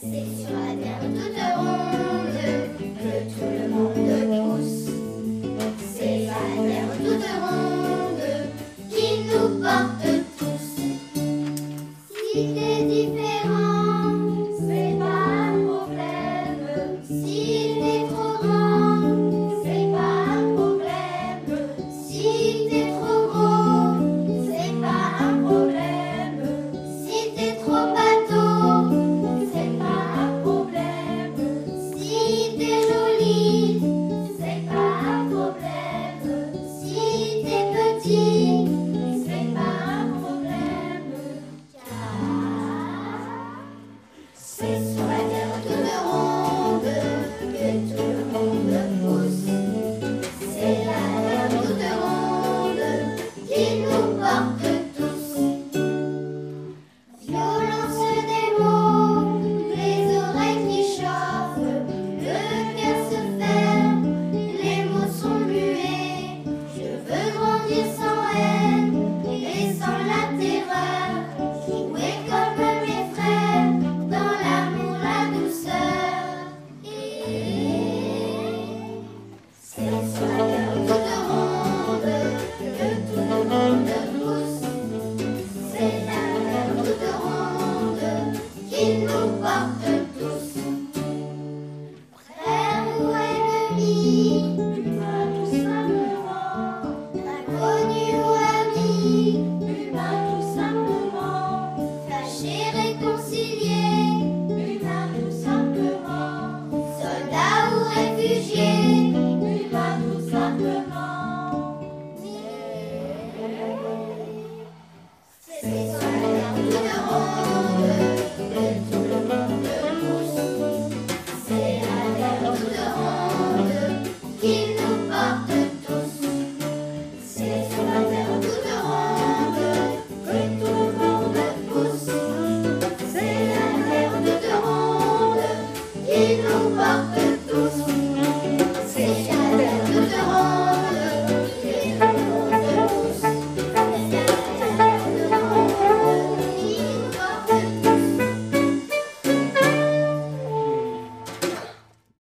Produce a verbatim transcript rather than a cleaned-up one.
C'est sur la terre toute ronde que tout le monde pousse. C'est la terre toute ronde qui nous porte tous. Si t'es différent, c'est pas un problème. Si t'es trop grand, c'est pas un problème. Si t'es trop gros, c'est pas un problème. Si t'es trop bateau, c'est pas un problème. Si t'es joli, c'est pas un problème. Si t'es petit, c'est pas un problème. Car c'est sur la terre toute ronde que tout le monde pousse. C'est la terre toute ronde qui nous porte tous. Violence des mots, les oreilles qui chauffent, le cœur se ferme, les mots sont muets. Je veux grandir sans haine et sans la terreur, jouer comme mes frères dans l'amour, la douceur. Et c'est sur la terre toute ronde que tout le monde pousse. C'est la terre toute ronde qui nous porte tous. Frères ou ennemis, humains tout simplement, inconnus ou amis, humains tout simplement, fâchés, réconciliés, humains tout simplement, soldats ou réfugiés, humains tout simplement. C'est sur la terre toute ronde que tout le monde pousse. C'est la terre toute ronde qui nous porte tous. C'est sur la terre toute ronde que tout le monde pousse. C'est la terre toute ronde qui nous porte